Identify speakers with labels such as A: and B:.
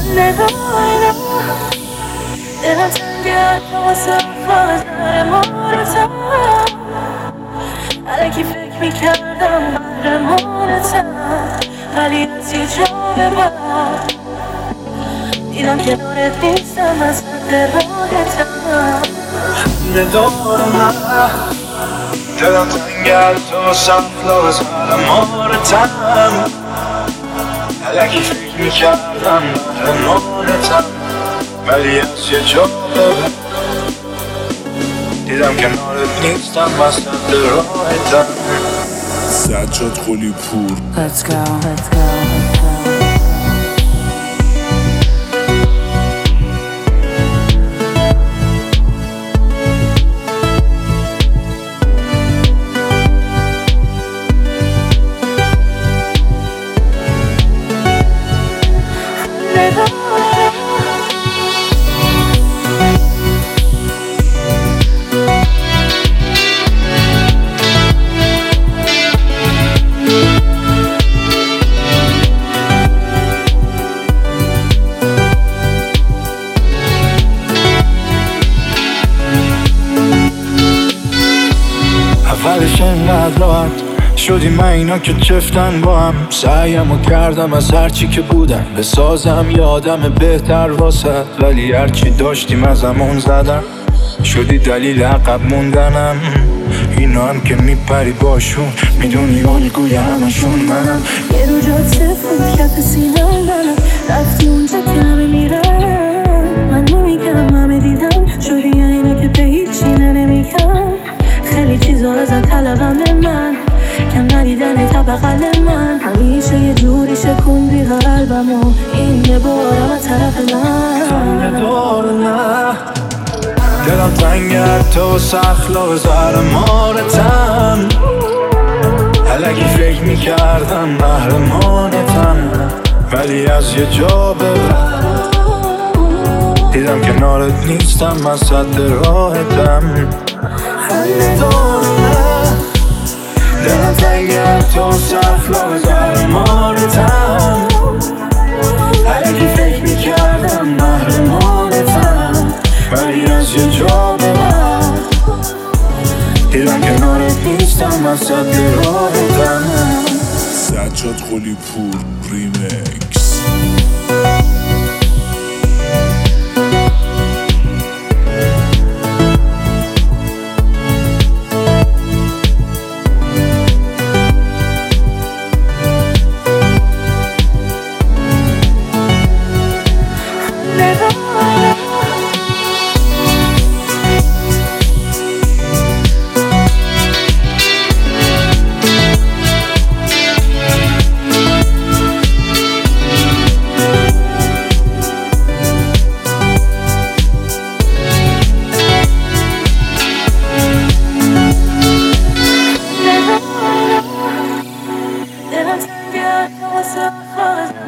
A: نگاه دلم تنگه تو واسه اخلاق زر مارتم الکی فکر میکردم قهرمانتم ولی از یه جا به بعد دیدم کنارت نیستم از حد راحتم ندارم دلم تنگه تو واسه اخلاق زر مارتم الکی فکر میکردم قهرمانتم ولی از یه جا به بعد دیدم کنارت نیستم وسط راحتم
B: سجاد قلی پور.
C: Let's go, let's go, let's go.
A: اولش اینقدر راحت شدیم من اینا که چفتن با هم سعیمو کردم از هرچی که بودم بسازم یادم بهتر واسد ولی هرچی داشتیم از همون زدم شدی دلیل عقب موندنم اینا هم که میپری باشون میدونی الگوی همشون منم
C: یه رو جات صفر کف سینم منم رفتی اونجا که همه میرن من نمیگم همه دیدم شدی اینا که به هیچی نمیگم خیلی چیزا ازت طلبم من کم ندیدن تا بغل من همیشه یه جوری شکوندی قلبمو این یه بارم از طرف من
A: نداره نه دلم تنگه تو سخلا زر مارتم الکی فکر میکردم قهرمانتم ولی از یه جا به بعد دیدم کنارت نیستم از حد راحتم دلم تنگه تو سخلا زر مارتم الکی فکر میکردم قهرمانتم ولی از یه جا به بعد دیدم کنارت نیستم از حد راحتم
B: سجاد قلی پور ریمیکس.
A: دلم تنگه واسه خواهد